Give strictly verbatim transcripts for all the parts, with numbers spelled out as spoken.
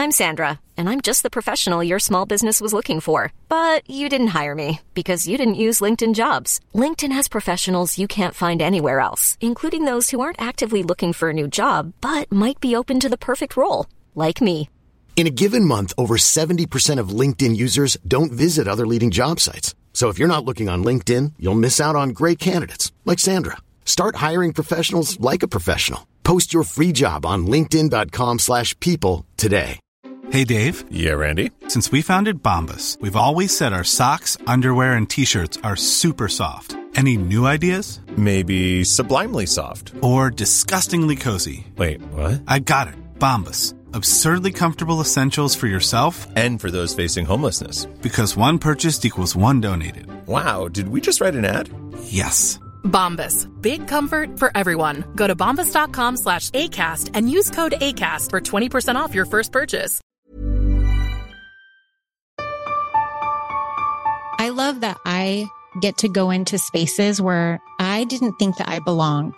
I'm Sandra, and I'm just the professional your small business was looking for. But you didn't hire me because you didn't use LinkedIn Jobs. LinkedIn has professionals you can't find anywhere else, including those who aren't actively looking for a new job, but might be open to the perfect role, like me. In a given month, over seventy percent of LinkedIn users don't visit other leading job sites. So if you're not looking on LinkedIn, you'll miss out on great candidates like Sandra. Start hiring professionals like a professional. Post your free job on linkedin.com slash people today. Hey, Dave. Yeah, Randy. Since we founded Bombas, we've always said our socks, underwear, and T-shirts are super soft. Any new ideas? Maybe sublimely soft. Or disgustingly cozy. Wait, what? I got it. Bombas. Absurdly comfortable essentials for yourself and for those facing homelessness. Because one purchased equals one donated. Wow, did we just write an ad? Yes. Bombas. Big comfort for everyone. Go to bombas.com slash ACAST and use code ACAST for twenty percent off your first purchase. I love that I get to go into spaces where I didn't think that I belonged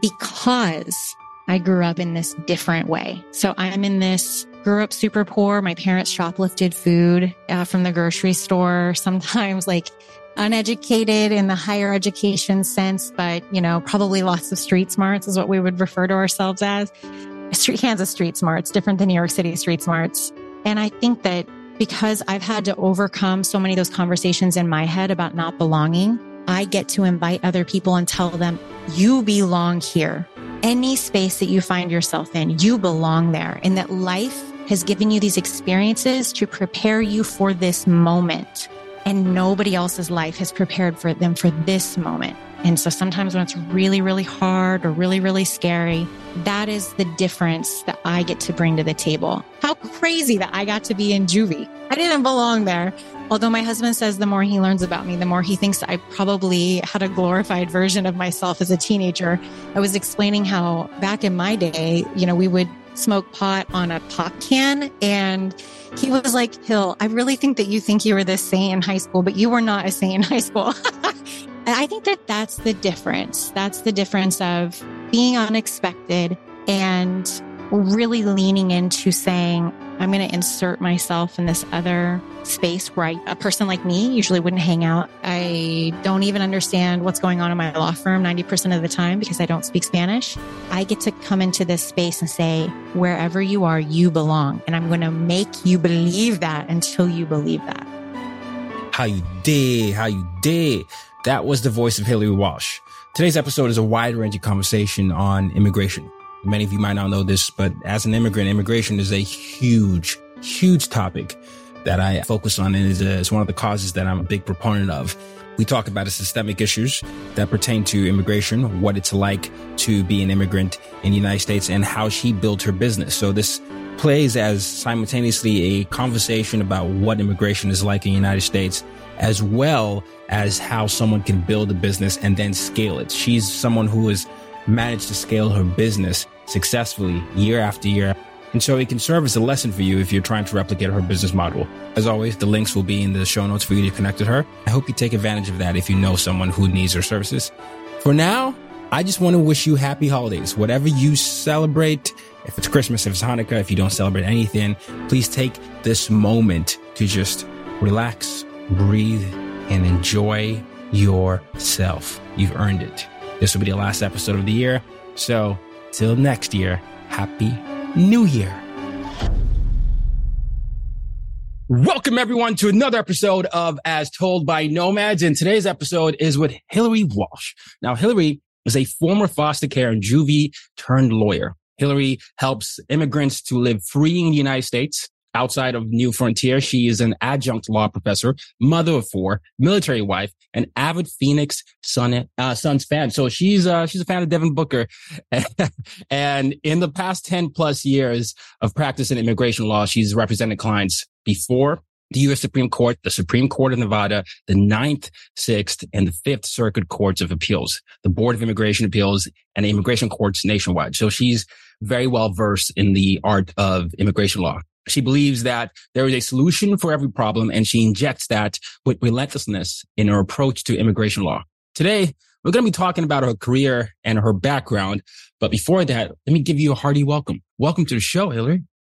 because I grew up in this different way. So I'm in this, grew up super poor. My parents shoplifted food uh, from the grocery store, sometimes like uneducated in the higher education sense, but, you know, probably lots of street smarts is what we would refer to ourselves as. Street, Kansas street smarts, different than New York City street smarts. And I think that because I've had to overcome so many of those conversations in my head about not belonging, I get to invite other people and tell them, you belong here. Any space that you find yourself in, you belong there. And that life has given you these experiences to prepare you for this moment. And nobody else's life has prepared for them for this moment. And so sometimes when it's really, really hard or really, really scary, that is the difference that I get to bring to the table. How crazy that I got to be in juvie. I didn't belong there. Although my husband says the more he learns about me, the more he thinks I probably had a glorified version of myself as a teenager. I was explaining how back in my day, you know, we would smoke pot on a pop can. And he was like, Hill, I really think that you think you were this saint in high school, but you were not a saint in high school. And I think that that's the difference. That's the difference of being unexpected and really leaning into saying, I'm going to insert myself in this other space where I, a person like me usually wouldn't hang out. I don't even understand what's going on in my law firm ninety percent of the time because I don't speak Spanish. I get to come into this space and say, wherever you are, you belong. And I'm going to make you believe that until you believe that. How you did, how you did. That was the voice of Hillary Walsh. Today's episode is a wide-ranging conversation on immigration. Many of you might not know this, but as an immigrant, immigration is a huge, huge topic that I focus on, and is, a, is one of the causes that I'm a big proponent of. We talk about the systemic issues that pertain to immigration, what it's like to be an immigrant in the United States, and how she built her business. So this plays as simultaneously a conversation about what immigration is like in the United States, as well as how someone can build a business and then scale it. She's someone who has managed to scale her business successfully year after year. And so it can serve as a lesson for you if you're trying to replicate her business model. As always, the links will be in the show notes for you to connect with her. I hope you take advantage of that if you know someone who needs her services. For now, I just want to wish you happy holidays. Whatever you celebrate, if it's Christmas, if it's Hanukkah, if you don't celebrate anything, please take this moment to just relax, breathe, and enjoy yourself. You've earned it. This will be the last episode of the year. So till next year, Happy New Year. Welcome everyone to another episode of As Told by Nomads. And today's episode is with Hillary Walsh. Now, Hillary is a former foster care and juvie turned lawyer. Hillary helps immigrants to live free in the United States. Outside of New Frontier, she is an adjunct law professor, mother of four, military wife, and avid Phoenix Sun, uh, Suns fan. So she's uh, she's a fan of Devin Booker. And in the past ten plus years of practice in immigration law, she's represented clients before the U S Supreme Court, the Supreme Court of Nevada, the Ninth, Sixth, and the Fifth Circuit Courts of Appeals, the Board of Immigration Appeals, and immigration courts nationwide. So she's very well versed in the art of immigration law. She believes that there is a solution for every problem, and she injects that with relentlessness in her approach to immigration law. Today, we're going to be talking about her career and her background. But before that, let me give you a hearty welcome. Welcome to the show, Hillary.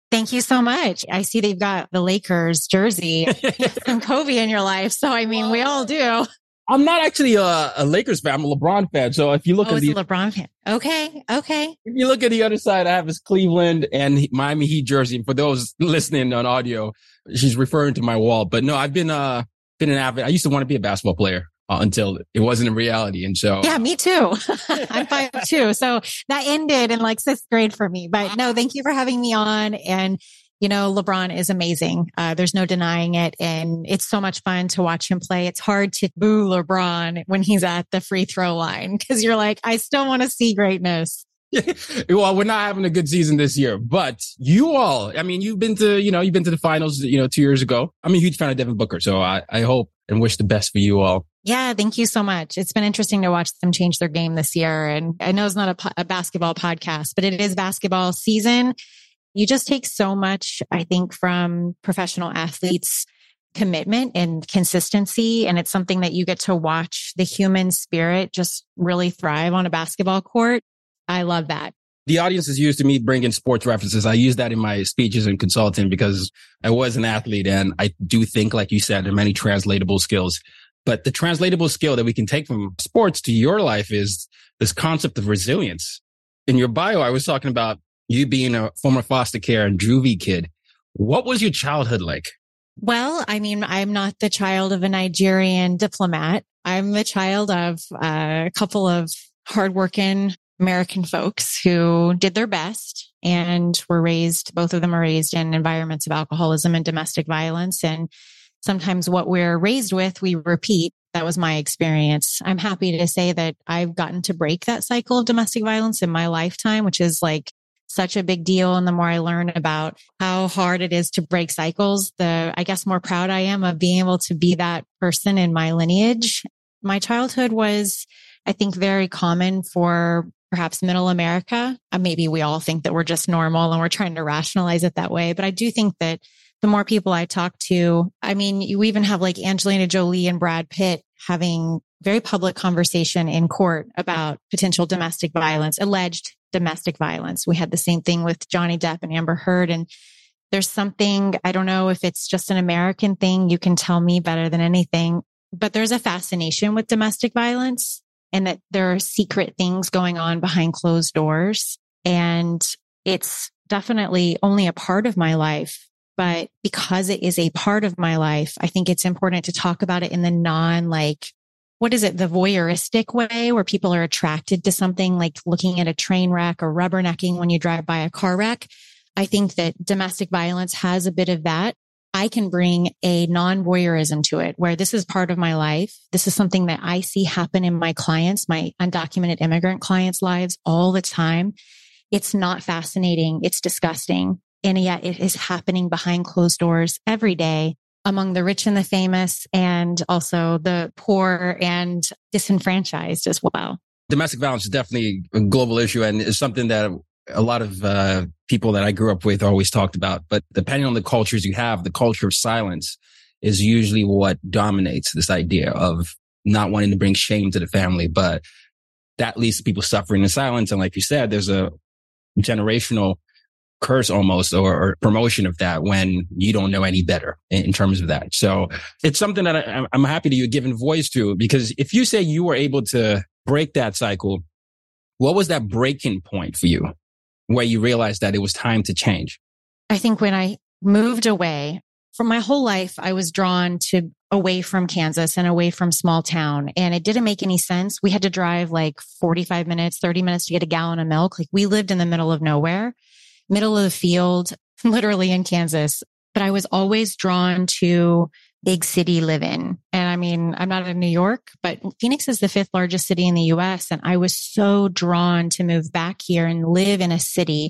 Thank you so much. I see that you've got the Lakers jersey and Kobe in your life. So, I mean, we all do. I'm not actually a, a Lakers fan. I'm a LeBron fan. So if you look oh, at the it's a LeBron fan. Okay. Okay. If you look at the other side, I have his Cleveland and Miami Heat jersey. And for those listening on audio, she's referring to my wall. But no, I've been, uh, been an avid. I used to want to be a basketball player uh, until it wasn't a reality. And so. Yeah, me too. I'm five too. So that ended in like sixth grade for me. But no, thank you for having me on. And you know, LeBron is amazing. Uh, there's no denying it. And it's so much fun to watch him play. It's hard to boo LeBron when he's at the free throw line because you're like, I still want to see greatness. Well, we're not having a good season this year, but you all, I mean, you've been to, you know, you've been to the finals, you know, two years ago. I'm a huge fan of Devin Booker. So I, I hope and wish the best for you all. Yeah, thank you so much. It's been interesting to watch them change their game this year. And I know it's not a, po- a basketball podcast, but it is basketball season. You just take so much, I think, from professional athletes' commitment and consistency. And it's something that you get to watch the human spirit just really thrive on a basketball court. I love that. The audience is used to me bringing sports references. I use that in my speeches and consulting because I was an athlete. And I do think, like you said, there are many translatable skills. But the translatable skill that we can take from sports to your life is this concept of resilience. In your bio, I was talking about you being a former foster care and juvie kid. What was your childhood like? Well, I mean, I'm not the child of a Nigerian diplomat. I'm the child of uh, a couple of hardworking American folks who did their best and were raised, both of them are raised in environments of alcoholism and domestic violence. And sometimes what we're raised with, we repeat. That was my experience. I'm happy to say that I've gotten to break that cycle of domestic violence in my lifetime, which is like such a big deal. And the more I learn about how hard it is to break cycles, the, I guess, more proud I am of being able to be that person in my lineage. My childhood was, I think, very common for perhaps middle America. Maybe we all think that we're just normal and we're trying to rationalize it that way. But I do think that the more people I talk to, I mean, you even have like Angelina Jolie and Brad Pitt having very public conversation in court about potential domestic violence, alleged domestic violence. We had the same thing with Johnny Depp and Amber Heard. And there's something, I don't know if it's just an American thing. You can tell me better than anything, but there's a fascination with domestic violence and that there are secret things going on behind closed doors. And it's definitely only a part of my life. But because it is a part of my life, I think it's important to talk about it in the non like, what is it? The voyeuristic way where people are attracted to something like looking at a train wreck or rubbernecking when you drive by a car wreck. I think that domestic violence has a bit of that. I can bring a non-voyeurism to it where this is part of my life. This is something that I see happen in my clients, my undocumented immigrant clients' lives all the time. It's not fascinating. It's disgusting. And yet it is happening behind closed doors every day among the rich and the famous and also the poor and disenfranchised as well. Domestic violence is definitely a global issue and is something that a lot of uh, people that I grew up with always talked about. But depending on the cultures you have, the culture of silence is usually what dominates this idea of not wanting to bring shame to the family. But that leads to people suffering in silence. And like you said, there's a generational curse almost or, or promotion of that when you don't know any better in, in terms of that. So it's something that I, I'm happy that you're giving voice to, because if you say you were able to break that cycle, what was that breaking point for you where you realized that it was time to change? I think when I moved away from my whole life, I was drawn to away from Kansas and away from small town. And it didn't make any sense. We had to drive like forty-five minutes, thirty minutes to get a gallon of milk. Like we lived in the middle of nowhere. Middle of the field, literally in Kansas. But I was always drawn to big city living. And I mean, I'm not in New York, but Phoenix is the fifth largest city in the U S. And I was so drawn to move back here and live in a city.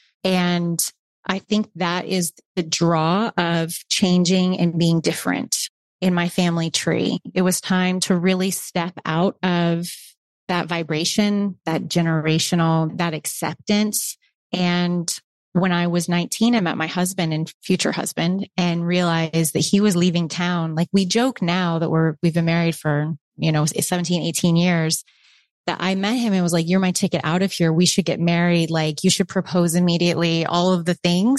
And I think that is the draw of changing and being different in my family tree. It was time to really step out of that vibration, that generational, that acceptance. And when I was nineteen, I met my husband and future husband and realized that he was leaving town. Like we joke now that we're, we've been married for, you know, seventeen, eighteen years, that I met him and was like, you're my ticket out of here. We should get married. Like you should propose immediately, all of the things.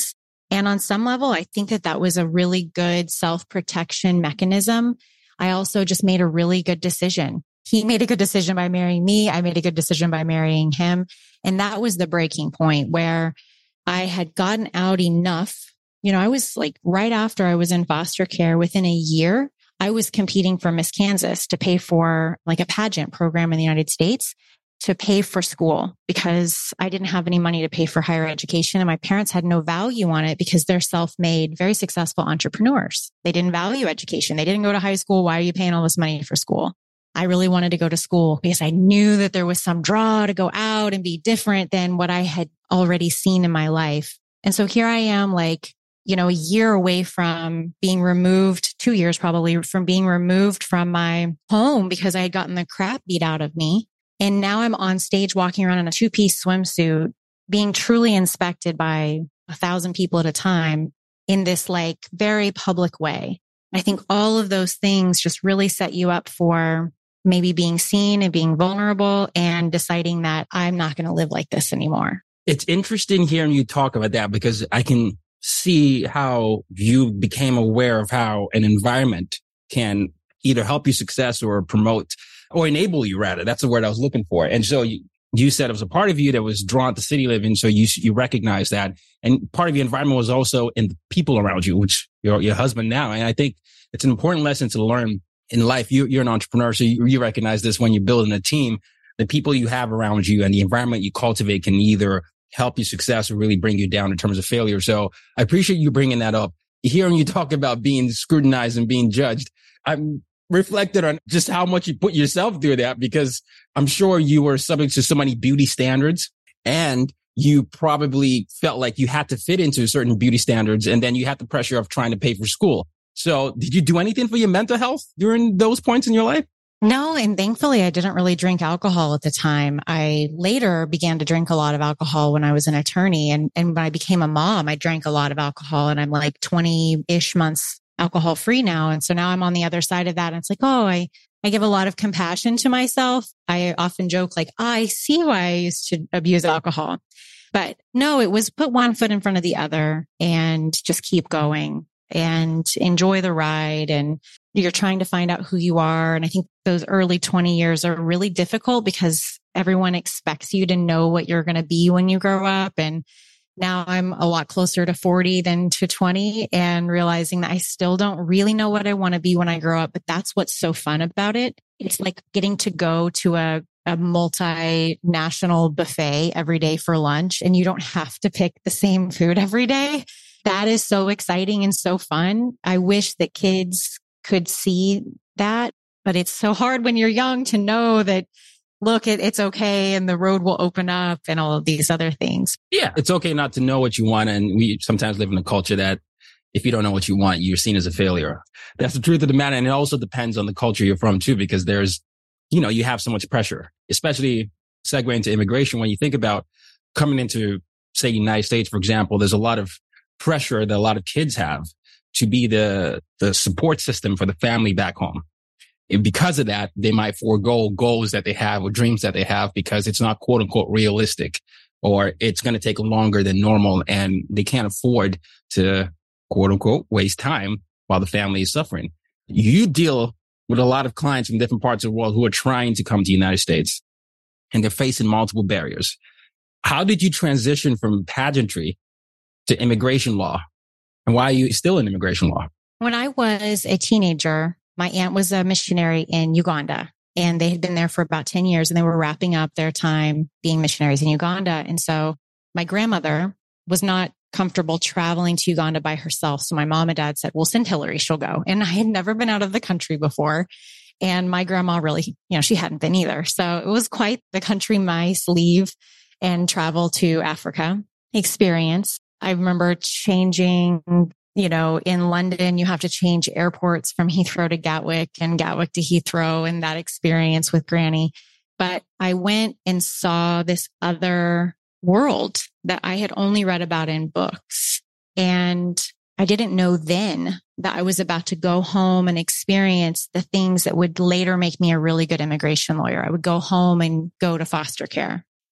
And on some level, I think that that was a really good self-protection mechanism. I also just made a really good decision. He made a good decision by marrying me. I made a good decision by marrying him. And that was the breaking point where I had gotten out enough. You know, I was like right after I was in foster care, within a year, I was competing for Miss Kansas to pay for like a pageant program in the United States to pay for school because I didn't have any money to pay for higher education. And my parents had no value on it because they're self-made, very successful entrepreneurs. They didn't value education. They didn't go to high school. Why are you paying all this money for school? I really wanted to go to school because I knew that there was some draw to go out and be different than what I had already seen in my life. And so here I am, like, you know, a year away from being removed, two years probably from being removed from my home because I had gotten the crap beat out of me. And now I'm on stage walking around in a two-piece swimsuit, being truly inspected by a thousand people at a time in this like very public way. I think all of those things just really set you up for maybe being seen and being vulnerable and deciding that I'm not going to live like this anymore. It's interesting hearing you talk about that because I can see how you became aware of how an environment can either help you success or promote or enable you, rather. That's the word I was looking for. And so you, you said it was a part of you that was drawn to city living. So you, you recognize that. And part of your environment was also in the people around you, which your, your husband now. And I think it's an important lesson to learn in life. You, you're an entrepreneur. So you, you recognize this when you're building a team. The people you have around you and the environment you cultivate can either help you success or really bring you down in terms of failure. So I appreciate you bringing that up. Hearing you talk about being scrutinized and being judged, I'm reflected on just how much you put yourself through that, because I'm sure you were subject to so many beauty standards and you probably felt like you had to fit into certain beauty standards. And then you had the pressure of trying to pay for school. So did you do anything for your mental health during those points in your life? No, and thankfully I didn't really drink alcohol at the time. I later began to drink a lot of alcohol when I was an attorney. And, and when I became a mom, I drank a lot of alcohol, and I'm like twenty-ish months alcohol free now. And so now I'm on the other side of that. And it's like, oh, I, I give a lot of compassion to myself. I often joke like, oh, I see why I used to abuse alcohol. But no, it was put one foot in front of the other and just keep going and enjoy the ride. And you're trying to find out who you are. And I think those early twenty years are really difficult because everyone expects you to know what you're going to be when you grow up. And now I'm a lot closer to forty than to twenty, and realizing that I still don't really know what I want to be when I grow up. But that's what's so fun about it. It's like getting to go to a, a multinational buffet every day for lunch, and you don't have to pick the same food every day. That is so exciting and so fun. I wish that kids could see that, but it's so hard when you're young to know that, look, it, it's okay and the road will open up and all of these other things. Yeah, it's okay not to know what you want. And we sometimes live in a culture that if you don't know what you want, you're seen as a failure. That's the truth of the matter. And it also depends on the culture you're from too, because there's, you know, you have so much pressure, especially segue into immigration. When you think about coming into, say, the United States, for example, there's a lot of pressure that a lot of kids have to be the, the support system for the family back home. And because of that, they might forego goals that they have or dreams that they have because it's not quote unquote realistic, or it's going to take longer than normal and they can't afford to quote unquote waste time while the family is suffering. You deal with a lot of clients from different parts of the world who are trying to come to the United States and they're facing multiple barriers. How did you transition from pageantry to immigration law? And why are you still in immigration law? When I was a teenager, my aunt was a missionary in Uganda, and they had been there for about ten years, and they were wrapping up their time being missionaries in Uganda. And so my grandmother was not comfortable traveling to Uganda by herself. So my mom and dad said, we'll send Hillary, she'll go. And I had never been out of the country before. And my grandma really, you know, she hadn't been either. So it was quite the country mice leave and travel to Africa experience. I remember changing, you know, in London, you have to change airports from Heathrow to Gatwick and Gatwick to Heathrow, and that experience with Granny. But I went and saw this other world that I had only read about in books. And I didn't know then that I was about to go home and experience the things that would later make me a really good immigration lawyer. I would go home and go to foster care.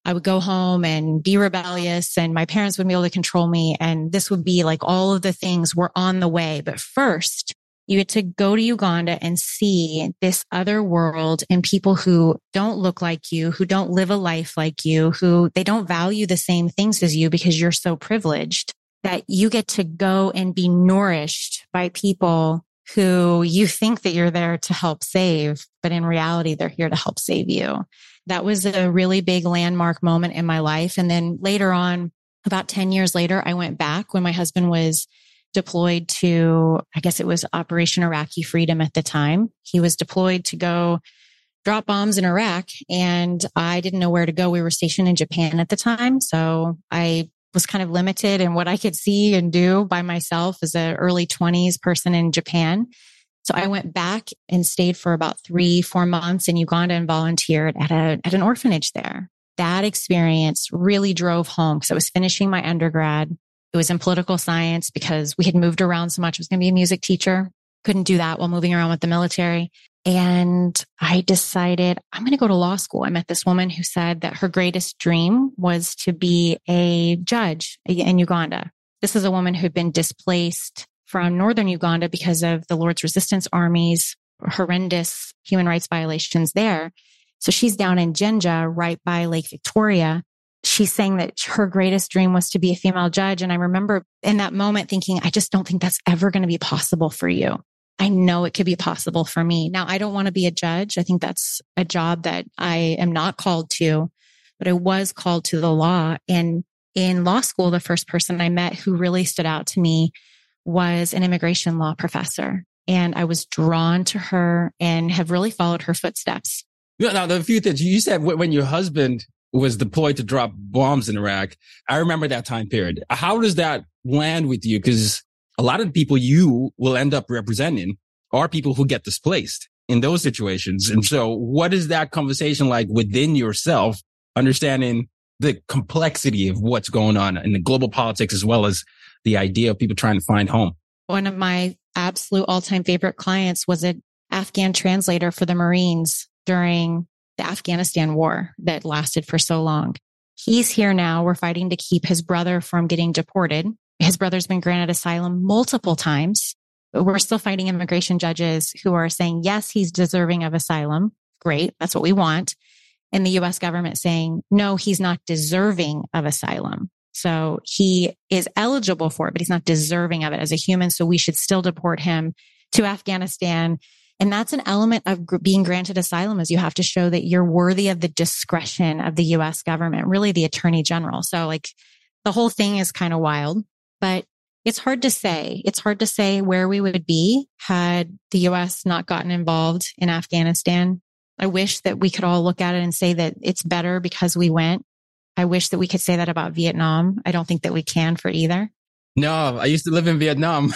I would go home and be rebellious and my parents wouldn't be able to control me. And this would be like all of the things were on the way. But first, you get to go to Uganda and see this other world and people who don't look like you, who don't live a life like you, who they don't value the same things as you because you're so privileged that you get to go and be nourished by people who you think that you're there to help save, but in reality, they're here to help save you. That was a really big landmark moment in my life. And then later on, about ten years later, I went back when my husband was deployed to, I guess it was Operation Iraqi Freedom at the time. He was deployed to go drop bombs in Iraq and I didn't know where to go. We were stationed in Japan at the time. So I was kind of limited in what I could see and do by myself as an early twenties person in Japan. So I went back and stayed for about three, four months in Uganda and volunteered at a, at an orphanage there. That experience really drove home because I was finishing my undergrad. It was in political science because we had moved around so much. I was going to be a music teacher. Couldn't do that while moving around with the military. And I decided I'm going to go to law school. I met this woman who said that her greatest dream was to be a judge in Uganda. This is a woman who'd been displaced from northern Uganda because of the Lord's Resistance Army's horrendous human rights violations there. So she's down in Jinja, right by Lake Victoria. She's saying that her greatest dream was to be a female judge. And I remember in that moment thinking, I just don't think that's ever going to be possible for you. I know it could be possible for me. Now, I don't want to be a judge. I think that's a job that I am not called to, but I was called to the law. And in law school, the first person I met who really stood out to me was an immigration law professor. And I was drawn to her and have really followed her footsteps. Yeah, now, the few things you said when your husband was deployed to drop bombs in Iraq, I remember that time period. How does that land with you? Because a lot of the people you will end up representing are people who get displaced in those situations. And so what is that conversation like within yourself, understanding the complexity of what's going on in the global politics, as well as the idea of people trying to find home? One of my absolute all-time favorite clients was an Afghan translator for the Marines during the Afghanistan war that lasted for so long. He's here now. We're fighting to keep his brother from getting deported. His brother's been granted asylum multiple times, but we're still fighting immigration judges who are saying, yes, he's deserving of asylum. Great. That's what we want. And the U S government saying, no, he's not deserving of asylum. So he is eligible for it, but he's not deserving of it as a human. So we should still deport him to Afghanistan. And that's an element of gr- being granted asylum, is you have to show that you're worthy of the discretion of the U S government, really the attorney general. So like the whole thing is kind of wild, but it's hard to say. It's hard to say where we would be had the U S not gotten involved in Afghanistan. I wish that we could all look at it and say that it's better because we went. I wish that we could say that about Vietnam. I don't think that we can for either. No, I used to live in Vietnam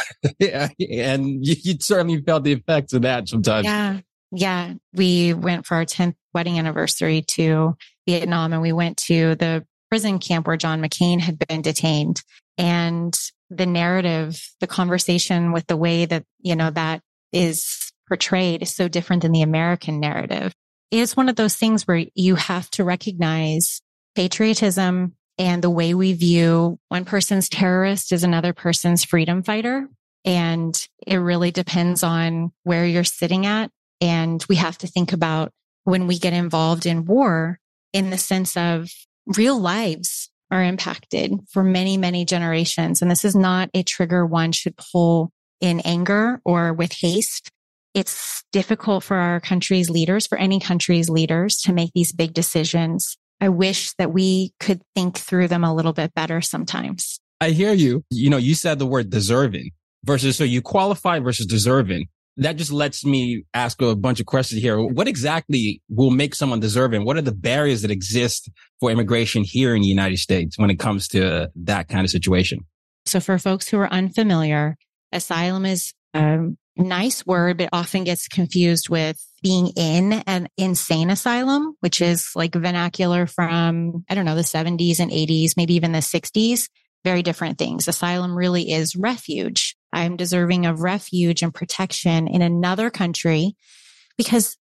and you, you certainly felt the effects of that sometimes. Yeah. Yeah. We went for our tenth wedding anniversary to Vietnam and we went to the prison camp where John McCain had been detained. And the narrative, the conversation with the way that, you know, that is portrayed is so different than the American narrative. It's one of those things where you have to recognize patriotism and the way we view one person's terrorist is another person's freedom fighter. And it really depends on where you're sitting at. And we have to think about when we get involved in war in the sense of real lives are impacted for many, many generations. And this is not a trigger one should pull in anger or with haste. It's difficult for our country's leaders, for any country's leaders, to make these big decisions. I wish that we could think through them a little bit better sometimes. I hear you. You know, you said the word deserving versus, so you qualify versus deserving. That just lets me ask a bunch of questions here. What exactly will make someone deserving? What are the barriers that exist for immigration here in the United States when it comes to that kind of situation? So for folks who are unfamiliar, asylum is a nice word, but often gets confused with being in an insane asylum, which is like vernacular from, I don't know, the seventies and eighties, maybe even the sixties. Very different things. Asylum really is refuge. I'm deserving of refuge and protection in another country because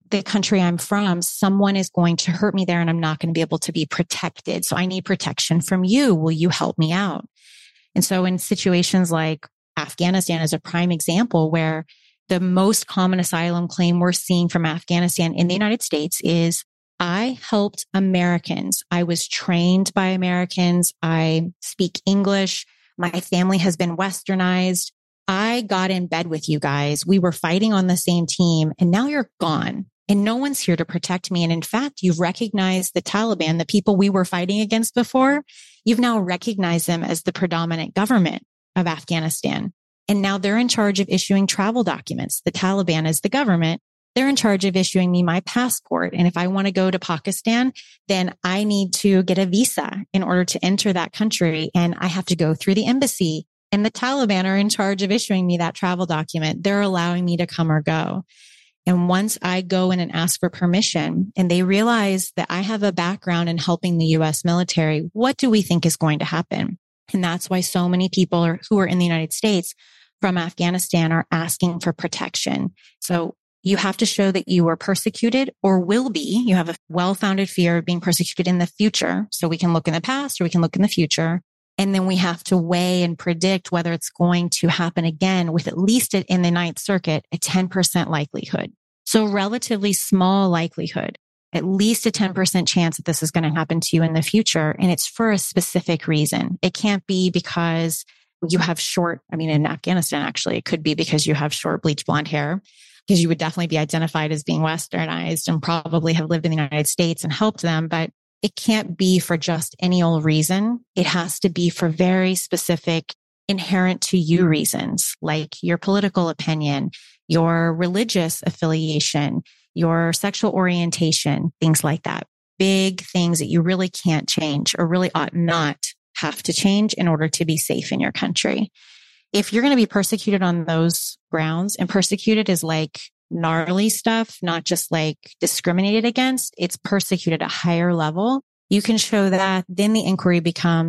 the country I'm from, someone is going to hurt me there and I'm not going to be able to be protected. So I need protection from you. Will you help me out? And so in situations like Afghanistan is a prime example where the most common asylum claim we're seeing from Afghanistan in the United States is, I helped Americans. I was trained by Americans. I speak English. My family has been westernized. I got in bed with you guys. We were fighting on the same team and now you're gone and no one's here to protect me. And in fact, you've recognized the Taliban, the people we were fighting against before. You've now recognized them as the predominant government of Afghanistan. And now they're in charge of issuing travel documents. The Taliban is the government. They're in charge of issuing me my passport. And if I want to go to Pakistan, then I need to get a visa in order to enter that country. And I have to go through the embassy. And the Taliban are in charge of issuing me that travel document. They're allowing me to come or go. And once I go in and ask for permission and they realize that I have a background in helping the U S military, what do we think is going to happen? And that's why so many people are, who are in the United States from Afghanistan are asking for protection. So you have to show that you were persecuted or will be. You have a well-founded fear of being persecuted in the future. So we can look in the past or we can look in the future. And then we have to weigh and predict whether it's going to happen again with at least in the Ninth Circuit, a ten percent likelihood. So relatively small likelihood, at least a ten percent chance that this is going to happen to you in the future. And it's for a specific reason. It can't be because you have short, I mean, in Afghanistan, actually, it could be because you have short bleach blonde hair, because you would definitely be identified as being westernized and probably have lived in the United States and helped them. But it can't be for just any old reason. It has to be for very specific, inherent to you reasons, like your political opinion, your religious affiliation, your sexual orientation, things like that. Big things that you really can't change or really ought not have to change in order to be safe in your country. If you're going to be persecuted on those grounds, and persecuted is like gnarly stuff, not just like discriminated against, it's persecuted at a higher level. You can show that, then the inquiry becomes.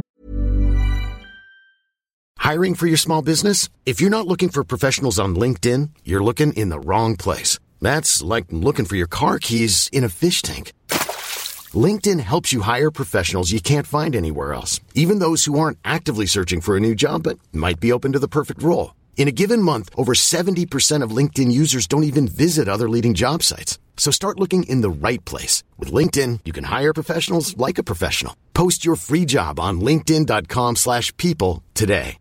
Hiring for your small business? If you're not looking for professionals on LinkedIn, you're looking in the wrong place. That's like looking for your car keys in a fish tank. LinkedIn helps you hire professionals you can't find anywhere else, even those who aren't actively searching for a new job but might be open to the perfect role. In a given month, over seventy percent of LinkedIn users don't even visit other leading job sites. So start looking in the right place. With LinkedIn, you can hire professionals like a professional. Post your free job on linkedin.com slash people today.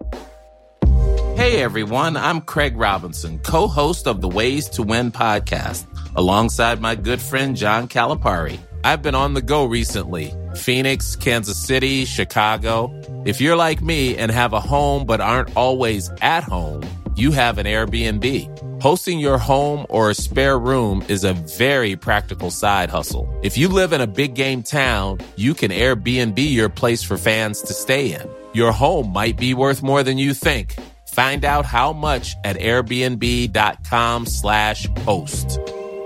Hey everyone, I'm Craig Robinson, co-host of the Ways to Win podcast, alongside my good friend John Calipari. I've been on the go recently. Phoenix, Kansas City, Chicago. If you're like me and have a home but aren't always at home, you have an Airbnb. Hosting your home or a spare room is a very practical side hustle. If you live in a big game town, you can Airbnb your place for fans to stay in. Your home might be worth more than you think. Find out how much at airbnb.com slash host.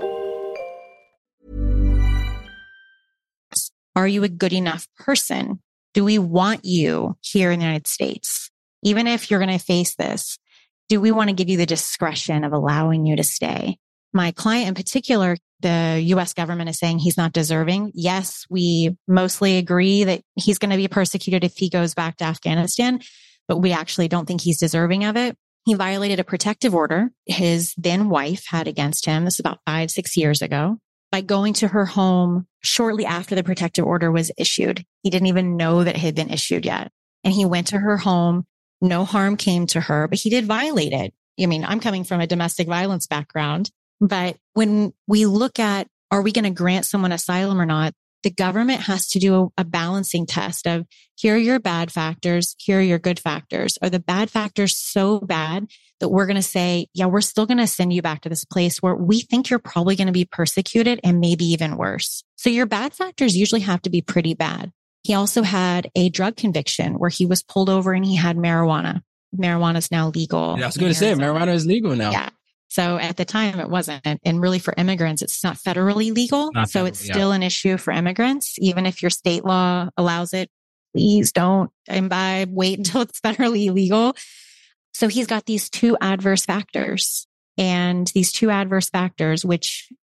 Are you a good enough person? Do we want you here in the United States? Even if you're going to face this, do we want to give you the discretion of allowing you to stay? My client in particular, the U S government is saying he's not deserving. Yes, we mostly agree that he's going to be persecuted if he goes back to Afghanistan, but we actually don't think he's deserving of it. He violated a protective order his then wife had against him. This is about five, six years ago. By going to her home shortly after the protective order was issued. He didn't even know that it had been issued yet. And he went to her home. No harm came to her, but he did violate it. I mean, I'm coming from a domestic violence background, but when we look at, are we going to grant someone asylum or not? The government has to do a, a balancing test of, here are your bad factors, here are your good factors. Are the bad factors so bad that we're going to say, yeah, we're still going to send you back to this place where we think you're probably going to be persecuted and maybe even worse. So your bad factors usually have to be pretty bad. He also had a drug conviction where he was pulled over and he had marijuana. Marijuana is now legal. Yeah, I was going to say, marijuana is legal now. Yeah. So at the time it wasn't. And really for immigrants, it's not federally legal. Not so federally, it's still yeah. an issue for immigrants. Even if your state law allows it, please don't imbibe, wait until it's federally legal. So he's got these two adverse factors, and these two adverse factors, which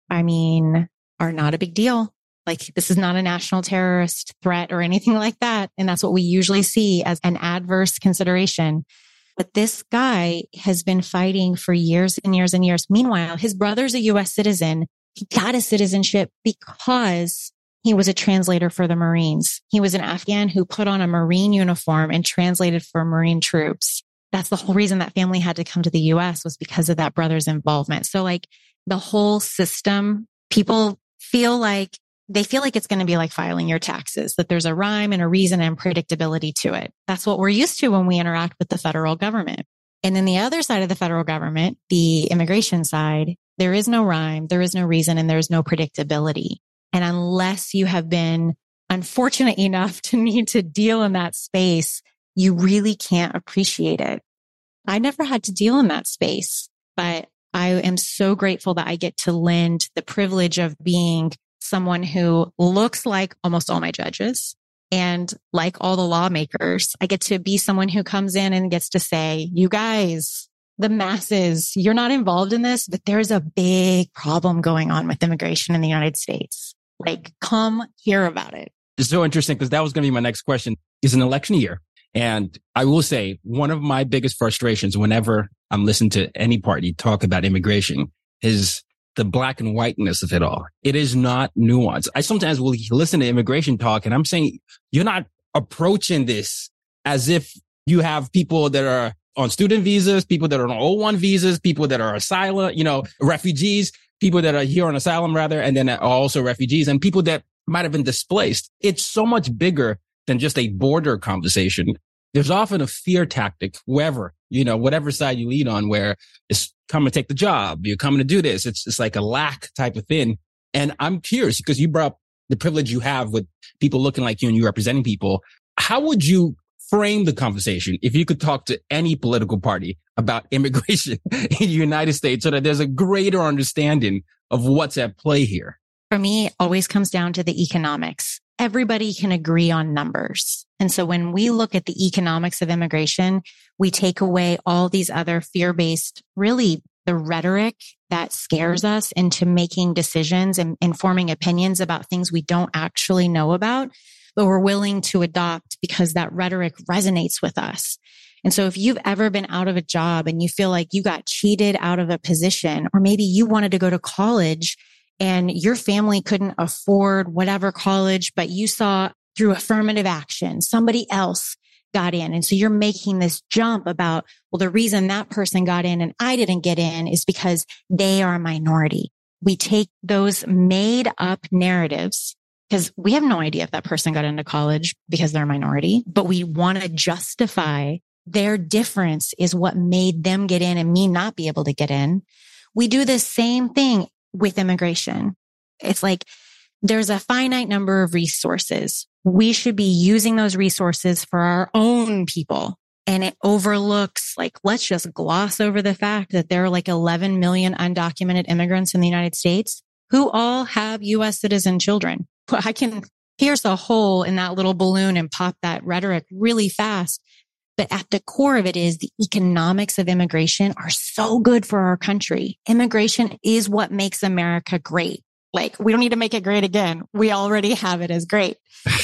I mean, are not a big deal. Like, this is not a national terrorist threat or anything like that. And that's what we usually see as an adverse consideration. But this guy has been fighting for years and years and years. Meanwhile, his brother's a U S citizen. He got his citizenship because he was a translator for the Marines. He was an Afghan who put on a Marine uniform and translated for Marine troops. That's the whole reason that family had to come to the U S was because of that brother's involvement. So like the whole system, people feel like they feel like it's going to be like filing your taxes, that there's a rhyme and a reason and predictability to it. That's what we're used to when we interact with the federal government. And then the other side of the federal government, the immigration side, there is no rhyme, there is no reason, and there's no predictability. And unless you have been unfortunate enough to need to deal in that space, you really can't appreciate it. I never had to deal in that space, but I am so grateful that I get to lend the privilege of being someone who looks like almost all my judges and like all the lawmakers. I get to be someone who comes in and gets to say, you guys, the masses, you're not involved in this, but there's a big problem going on with immigration in the United States. Like, come hear about it. It's so interesting because that was going to be my next question. It's an election year. And I will say one of my biggest frustrations whenever I'm listening to any party talk about immigration is the black and whiteness of it all. It is not nuanced. I sometimes will listen to immigration talk and I'm saying, you're not approaching this as if you have people that are on student visas, people that are on O one visas, people that are asylum, you know, refugees, people that are here on asylum rather, and then are also refugees and people that might have been displaced. It's so much bigger than just a border conversation. There's often a fear tactic, whoever, you know, whatever side you lead on, where it's come to take the job, you're coming to do this. It's it's like a lack type of thing. And I'm curious because you brought up the privilege you have with people looking like you and you representing people. How would you frame the conversation if you could talk to any political party about immigration in the United States so that there's a greater understanding of what's at play here? For me, it always comes down to the economics. Everybody can agree on numbers. And so when we look at the economics of immigration, we take away all these other fear-based, really the rhetoric that scares us into making decisions and, and forming opinions about things we don't actually know about, but we're willing to adopt because that rhetoric resonates with us. And so if you've ever been out of a job and you feel like you got cheated out of a position, or maybe you wanted to go to college and your family couldn't afford whatever college, but you saw through affirmative action, somebody else got in. And so you're making this jump about, well, the reason that person got in and I didn't get in is because they are a minority. We take those made up narratives because we have no idea if that person got into college because they're a minority, but we want to justify their difference is what made them get in and me not be able to get in. We do the same thing with immigration. It's like there's a finite number of resources. We should be using those resources for our own people. And it overlooks, like, let's just gloss over the fact that there are like eleven million undocumented immigrants in the United States who all have U S citizen children. I can pierce a hole in that little balloon and pop that rhetoric really fast. But at the core of it is the economics of immigration are so good for our country. Immigration is what makes America great. Like, we don't need to make it great again. We already have it as great.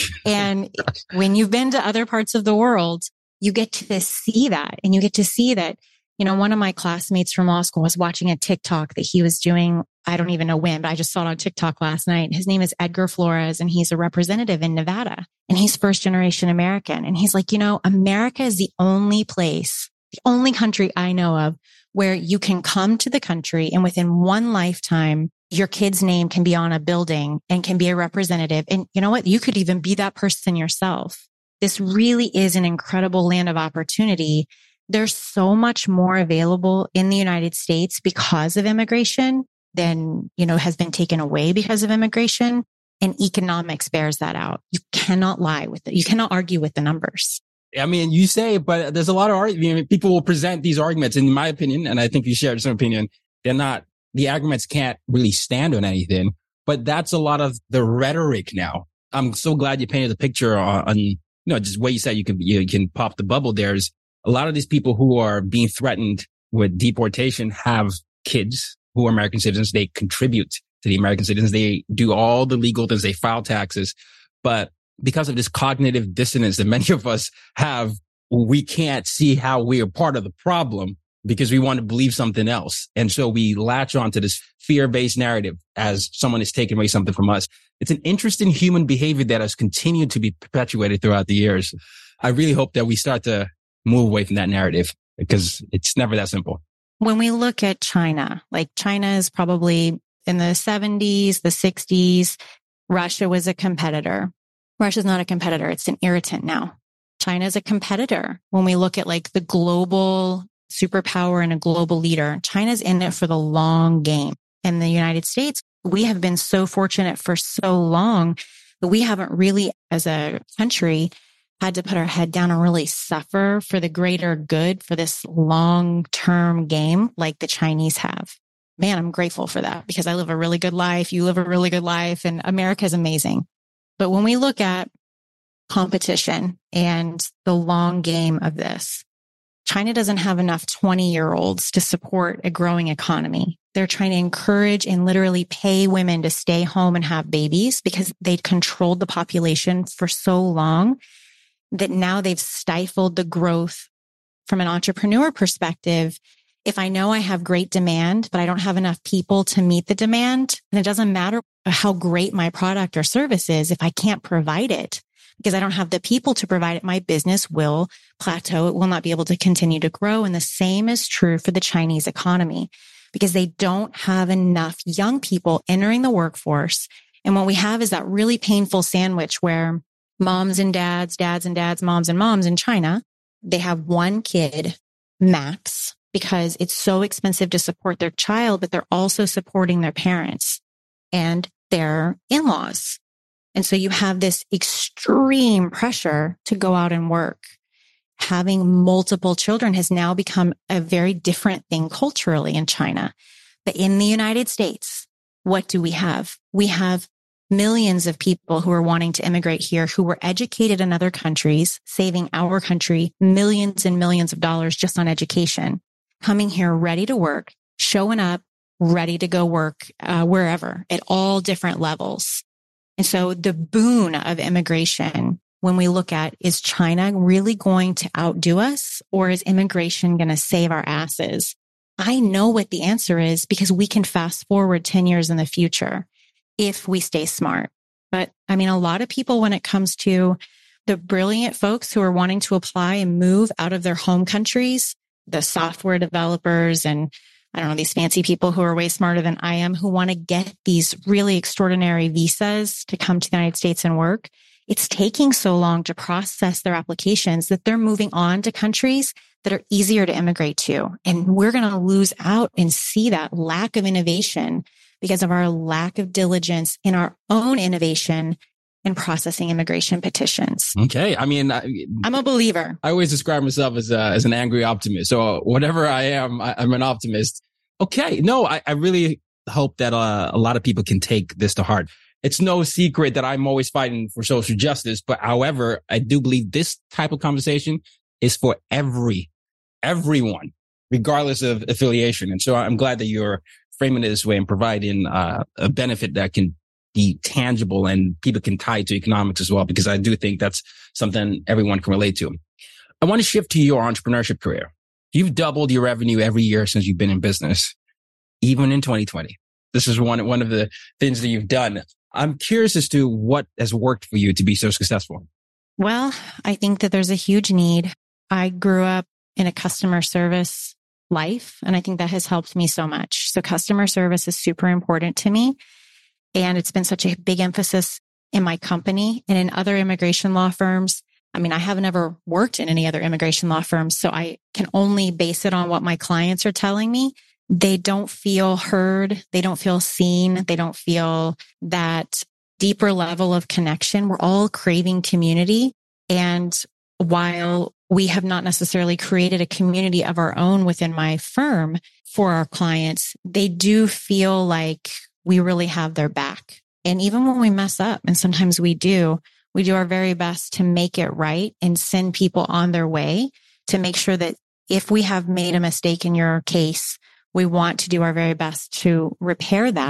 And when you've been to other parts of the world, you get to see that. And you get to see that, you know, one of my classmates from law school was watching a TikTok that he was doing. I don't even know when, but I just saw it on TikTok last night. His name is Edgar Flores, and he's a representative in Nevada, and he's first generation American. And he's like, you know, America is the only place, the only country I know of where you can come to the country and within one lifetime, your kid's name can be on a building and can be a representative. And you know what? You could even be that person yourself. This really is an incredible land of opportunity. There's so much more available in the United States because of immigration than, you know, has been taken away because of immigration. And economics bears that out. You cannot lie with it. You cannot argue with the numbers. I mean, you say, but there's a lot of arguments. I mean, people will present these arguments, in my opinion, and I think you share some opinion. They're not, the arguments can't really stand on anything, but that's a lot of the rhetoric now. I'm so glad you painted the picture on, on you know, just what you said, you can, you can pop the bubble. There's a lot of these people who are being threatened with deportation have kids who are American citizens. They contribute to the American citizens. They do all the legal things. They file taxes. But because of this cognitive dissonance that many of us have, we can't see how we are part of the problem because we want to believe something else. And so we latch onto this fear-based narrative as someone is taking away something from us. It's an interesting human behavior that has continued to be perpetuated throughout the years. I really hope that we start to move away from that narrative because it's never that simple. When we look at China, like China is probably in the seventies, the sixties, Russia was a competitor. Russia's not a competitor. It's an irritant now. China is a competitor. When we look at like the global superpower and a global leader, China's in it for the long game. In the United States, we have been so fortunate for so long that we haven't really, as a country, had to put our head down and really suffer for the greater good for this long-term game like the Chinese have. Man, I'm grateful for that because I live a really good life. You live a really good life and America is amazing. But when we look at competition and the long game of this, China doesn't have enough twenty-year-olds to support a growing economy. They're trying to encourage and literally pay women to stay home and have babies because they'd controlled the population for so long that now they've stifled the growth. From an entrepreneur perspective, if I know I have great demand, but I don't have enough people to meet the demand, and it doesn't matter how great my product or service is, if I can't provide it, because I don't have the people to provide it, my business will plateau. It will not be able to continue to grow. And the same is true for the Chinese economy because they don't have enough young people entering the workforce. And what we have is that really painful sandwich where moms and dads, dads and dads, moms and moms in China, they have one kid max because it's so expensive to support their child, but they're also supporting their parents and their in-laws. And so you have this extreme pressure to go out and work. Having multiple children has now become a very different thing culturally in China. But in the United States, what do we have? We have millions of people who are wanting to immigrate here who were educated in other countries, saving our country millions and millions of dollars just on education, coming here ready to work, showing up, ready to go work uh, wherever at all different levels. And so the boon of immigration, when we look at, is China really going to outdo us or is immigration going to save our asses? I know what the answer is because we can fast forward ten years in the future if we stay smart. But I mean, a lot of people, when it comes to the brilliant folks who are wanting to apply and move out of their home countries, the software developers and I don't know, these fancy people who are way smarter than I am, who want to get these really extraordinary visas to come to the United States and work. It's taking so long to process their applications that they're moving on to countries that are easier to immigrate to. And we're going to lose out and see that lack of innovation because of our lack of diligence in our own innovation in processing immigration petitions. Okay. I mean, I, I'm a believer. I always describe myself as a, as an angry optimist. So whatever I am, I, I'm an optimist. Okay. No, I, I really hope that uh, a lot of people can take this to heart. It's no secret that I'm always fighting for social justice. But however, I do believe this type of conversation is for every, everyone, regardless of affiliation. And so I'm glad that you're framing it this way and providing uh, a benefit that can be tangible and people can tie to economics as well, because I do think that's something everyone can relate to. I want to shift to your entrepreneurship career. You've doubled your revenue every year since you've been in business, even in twenty twenty. This is one, one of the things that you've done. I'm curious as to what has worked for you to be so successful. Well, I think that there's a huge need. I grew up in a customer service life, and I think that has helped me so much. So customer service is super important to me. And it's been such a big emphasis in my company and in other immigration law firms. I mean, I haven't ever worked in any other immigration law firms, so I can only base it on what my clients are telling me. They don't feel heard. They don't feel seen. They don't feel that deeper level of connection. We're all craving community. And while we have not necessarily created a community of our own within my firm for our clients, they do feel like we really have their back. And even when we mess up, and sometimes we do, we do our very best to make it right and send people on their way to make sure that if we have made a mistake in your case, we want to do our very best to repair that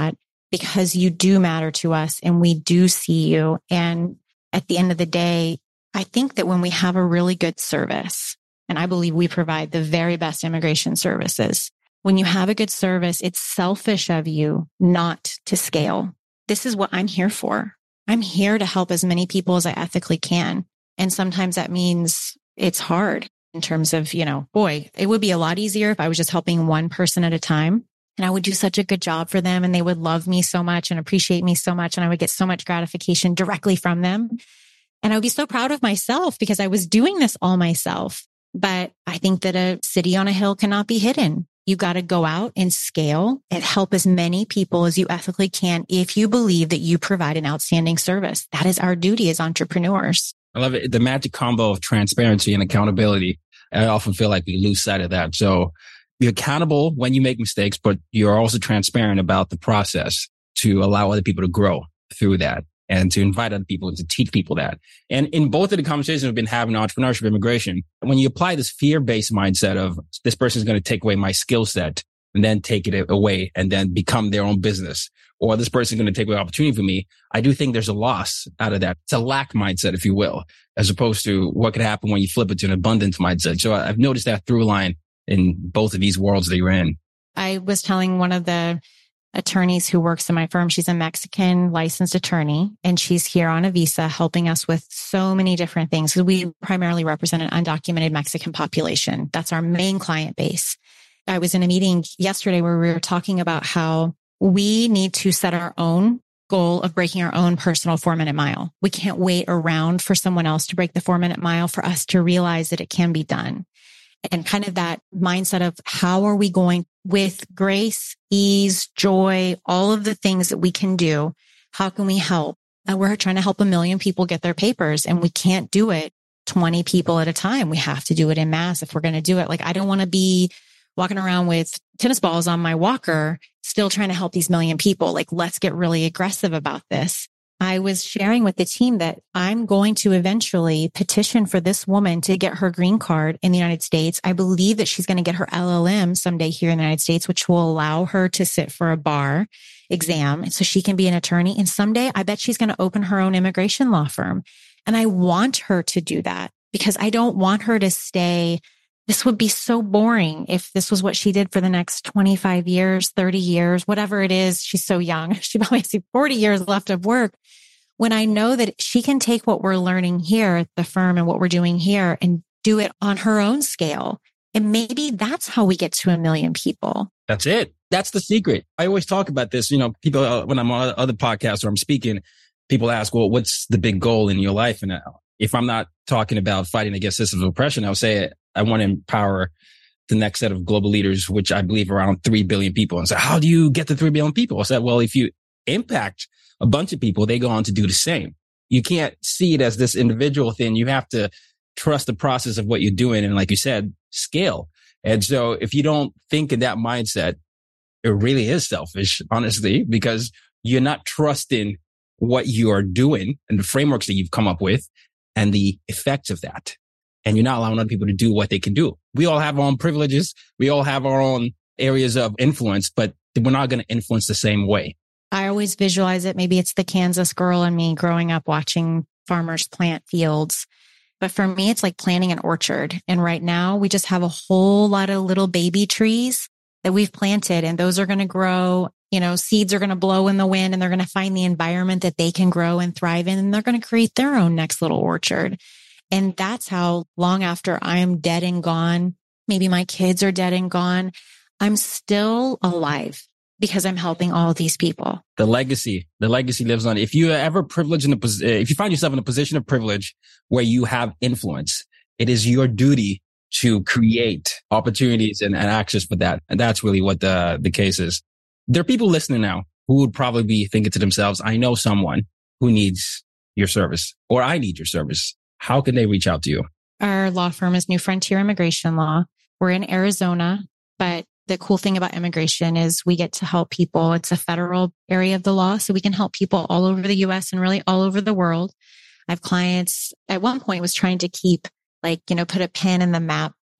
because you do matter to us and we do see you. And at the end of the day, I think that when we have a really good service, and I believe we provide the very best immigration services, when you have a good service, it's selfish of you not to scale. This is what I'm here for. I'm here to help as many people as I ethically can. And sometimes that means it's hard in terms of, you know, boy, it would be a lot easier if I was just helping one person at a time. And I would do such a good job for them and they would love me so much and appreciate me so much. And I would get so much gratification directly from them. And I would be so proud of myself because I was doing this all myself. But I think that a city on a hill cannot be hidden. You got to go out and scale and help as many people as you ethically can if you believe that you provide an outstanding service. That is our duty as entrepreneurs. I love it. The magic combo of transparency and accountability. I often feel like we lose sight of that. So you're accountable when you make mistakes, but you're also transparent about the process to allow other people to grow through that and to invite other people and to teach people that. And in both of the conversations we've been having on entrepreneurship, immigration, when you apply this fear-based mindset of this person is going to take away my skill set and then take it away and then become their own business, or this person is going to take away opportunity from me, I do think there's a loss out of that. It's a lack mindset, if you will, as opposed to what could happen when you flip it to an abundance mindset. So I've noticed that through line in both of these worlds that you're in. I was telling one of the attorneys who works in my firm, she's a Mexican licensed attorney, and she's here on a visa helping us with so many different things. We primarily represent an undocumented Mexican population. That's our main client base. I was in a meeting yesterday where we were talking about how we need to set our own goal of breaking our own personal four minute mile. We can't wait around for someone else to break the four minute mile for us to realize that it can be done. And kind of that mindset of how are we going with grace, ease, joy, all of the things that we can do. How can we help? And we're trying to help a million people get their papers, and we can't do it twenty people at a time. We have to do it in mass if we're going to do it. Like, I don't want to be walking around with tennis balls on my walker, still trying to help these million people. Like, let's get really aggressive about this. I was sharing with the team that I'm going to eventually petition for this woman to get her green card in the United States. I believe that she's going to get her L L M someday here in the United States, which will allow her to sit for a bar exam so she can be an attorney. And someday I bet she's going to open her own immigration law firm. And I want her to do that because I don't want her to stay. This would be so boring if this was what she did for the next twenty-five years, thirty years, whatever it is. She's so young. She probably has forty years left of work. When I know that she can take what we're learning here at the firm and what we're doing here and do it on her own scale. And maybe that's how we get to a million people. That's it. That's the secret. I always talk about this. You know, people, uh, when I'm on other podcasts or I'm speaking, people ask, well, what's the big goal in your life? And if I'm not talking about fighting against systems of oppression, I'll say I want to empower the next set of global leaders, which I believe around three billion people. And so how do you get to three billion people? I said, well, if you impact a bunch of people, they go on to do the same. You can't see it as this individual thing. You have to trust the process of what you're doing. And like you said, scale. And so if you don't think in that mindset, it really is selfish, honestly, because you're not trusting what you are doing and the frameworks that you've come up with and the effects of that. And you're not allowing other people to do what they can do. We all have our own privileges. We all have our own areas of influence, but we're not going to influence the same way. I always visualize it. Maybe it's the Kansas girl in me growing up watching farmers plant fields. But for me, it's like planting an orchard. And right now we just have a whole lot of little baby trees that we've planted, and those are going to grow. You know, seeds are going to blow in the wind, and they're going to find the environment that they can grow and thrive in. And they're going to create their own next little orchard. And that's how long after I am dead and gone, maybe my kids are dead and gone, I'm still alive. Because I'm helping all of these people. The legacy, the legacy lives on. If you're ever privileged in a position, if you find yourself in a position of privilege where you have influence, it is your duty to create opportunities and, and access for that. And that's really what the, the case is. There are people listening now who would probably be thinking to themselves, I know someone who needs your service, or I need your service. How can they reach out to you? Our law firm is New Frontier Immigration Law. We're in Arizona, but the cool thing about immigration is we get to help people. It's a federal area of the law, so we can help people all over the U S and really all over the world. I have clients at one point was trying to keep like, you know, put a pin in the map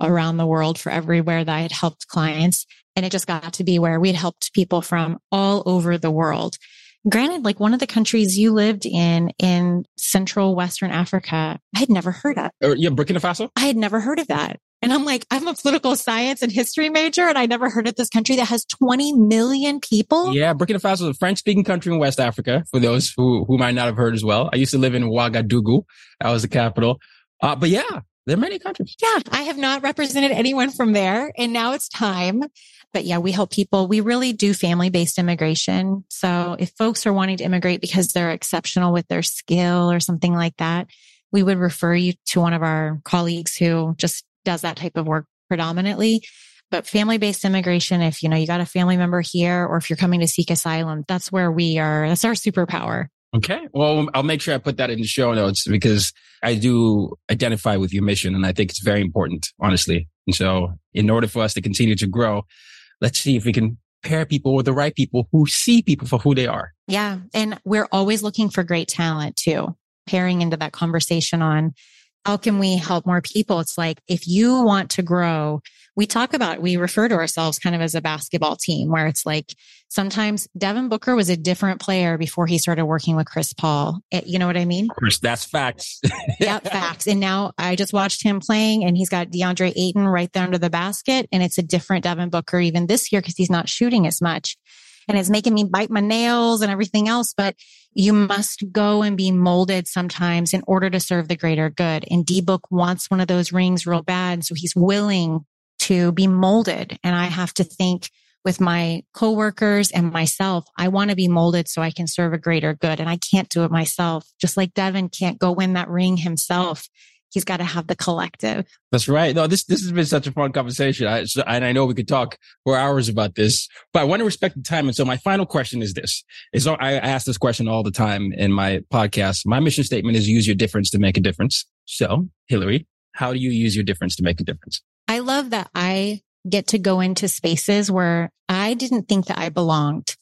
around the world for everywhere that I had helped clients. And it just got to be where we'd helped people from all over the world. Granted, like one of the countries you lived in, in Central Western Africa, I had never heard of. Uh, yeah, Burkina Faso? I had never heard of that. And I'm like, I'm a political science and history major, and I never heard of this country that has twenty million people. Yeah, Burkina Faso is a French-speaking country in West Africa, for those who, who might not have heard as well. I used to live in Ouagadougou. That was the capital. Uh, but yeah, there are many countries. Yeah, I have not represented anyone from there, and now it's time. But yeah, we help people. We really do family-based immigration. So if folks are wanting to immigrate because they're exceptional with their skill or something like that, we would refer you to one of our colleagues who just does that type of work predominantly. But family-based immigration, if you know you got a family member here, or if you're coming to seek asylum, that's where we are. That's our superpower. Okay. Well, I'll make sure I put that in the show notes because I do identify with your mission, and I think it's very important, honestly. And so in order for us to continue to grow, let's see if we can pair people with the right people who see people for who they are. Yeah. And we're always looking for great talent too, pairing into that conversation on how can we help more people? It's like, if you want to grow, we talk about, we refer to ourselves kind of as a basketball team where it's like, sometimes Devin Booker was a different player before he started working with Chris Paul. It, you know what I mean? Of course, that's facts. Yeah, facts. And now I just watched him playing and he's got DeAndre Ayton right there under the basket. And it's a different Devin Booker even this year because he's not shooting as much. And it's making me bite my nails and everything else. But you must go and be molded sometimes in order to serve the greater good. And D-Book wants one of those rings real bad. So he's willing to be molded. And I have to think with my coworkers and myself, I want to be molded so I can serve a greater good. And I can't do it myself. Just like Devin can't go win that ring himself. He's got to have the collective. That's right. No, this, this has been such a fun conversation. I, so, and I know we could talk for hours about this, but I want to respect the time. And so my final question is this, is I ask this question all the time in my podcast. My mission statement is use your difference to make a difference. So Hillary, how do you use your difference to make a difference? I love that I get to go into spaces where I didn't think that I belonged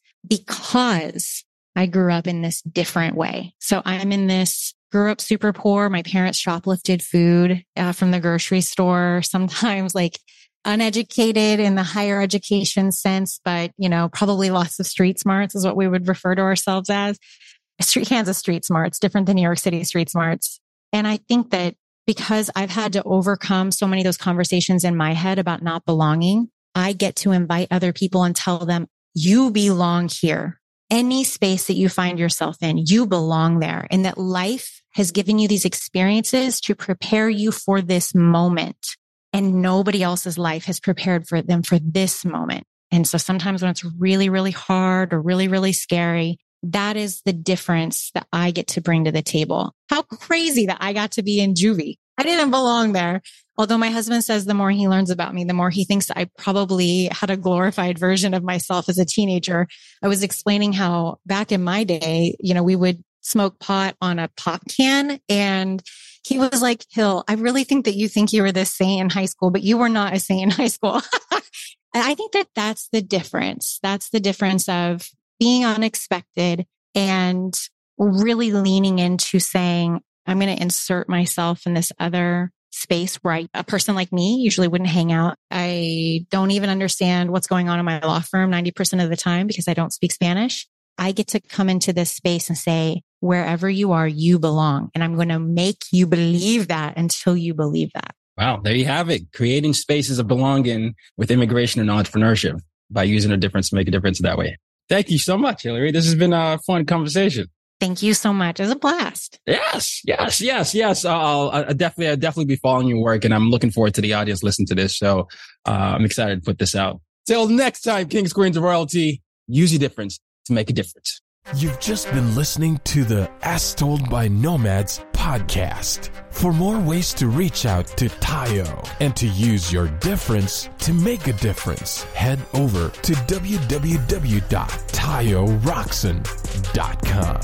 because I grew up in this different way. So I'm in this grew up super poor. My parents shoplifted food uh, from the grocery store, sometimes like uneducated in the higher education sense, but, you know, probably lots of street smarts is what we would refer to ourselves as. Street Kansas street smarts, different than New York City street smarts. And I think that because I've had to overcome so many of those conversations in my head about not belonging, I get to invite other people and tell them, you belong here. Any space that you find yourself in, you belong there. And that life has given you these experiences to prepare you for this moment. And nobody else's life has prepared for them for this moment. And so sometimes when it's really, really hard or really, really scary, that is the difference that I get to bring to the table. How crazy that I got to be in juvie. I didn't belong there. Although my husband says the more he learns about me, the more he thinks I probably had a glorified version of myself as a teenager. I was explaining how back in my day, you know, we would smoke pot on a pop can. And he was like, Hill, I really think that you think you were this saint in high school, but you were not a saint in high school. And I think that that's the difference. That's the difference of being unexpected and really leaning into saying, I'm going to insert myself in this other space where I, a person like me usually wouldn't hang out. I don't even understand what's going on in my law firm ninety percent of the time because I don't speak Spanish. I get to come into this space and say, wherever you are, you belong. And I'm going to make you believe that until you believe that. Wow. There you have it. Creating spaces of belonging with immigration and entrepreneurship by using a difference to make a difference that way. Thank you so much, Hillary. This has been a fun conversation. Thank you so much. It was a blast. Yes, yes, yes, yes. I'll, I'll definitely, I'll definitely be following your work, and I'm looking forward to the audience listening to this. So uh, I'm excited to put this out. Till next time, Kings, Queens of Royalty, use your difference to make a difference. You've just been listening to the As Told by Nomads podcast. For more ways to reach out to Tayo and to use your difference to make a difference, head over to w w w dot tayo roxon dot com.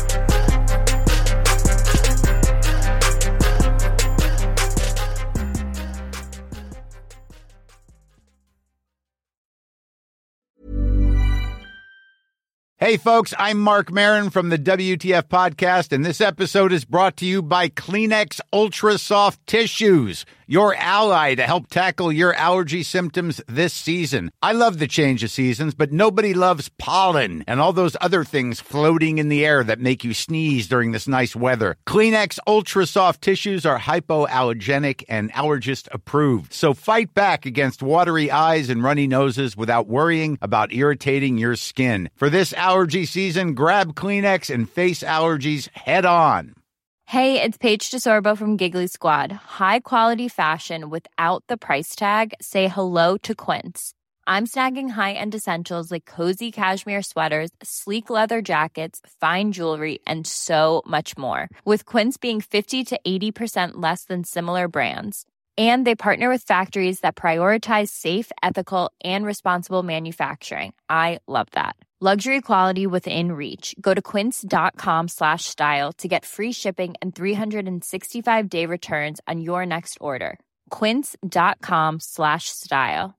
Hey, folks, I'm Mark Maron from the W T F Podcast, and this episode is brought to you by Kleenex Ultra Soft Tissues, your ally to help tackle your allergy symptoms this season. I love the change of seasons, but nobody loves pollen and all those other things floating in the air that make you sneeze during this nice weather. Kleenex Ultra Soft Tissues are hypoallergenic and allergist approved. So fight back against watery eyes and runny noses without worrying about irritating your skin. For this allergy season, grab Kleenex and face allergies head on. Hey, it's Paige DeSorbo from Giggly Squad. High quality fashion without the price tag. Say hello to Quince. I'm snagging high-end essentials like cozy cashmere sweaters, sleek leather jackets, fine jewelry, and so much more. With Quince being fifty to eighty percent less than similar brands. And they partner with factories that prioritize safe, ethical, and responsible manufacturing. I love that. Luxury quality within reach. Go to quince.com slash style to get free shipping and three sixty-five day returns on your next order. Quince.com slash style.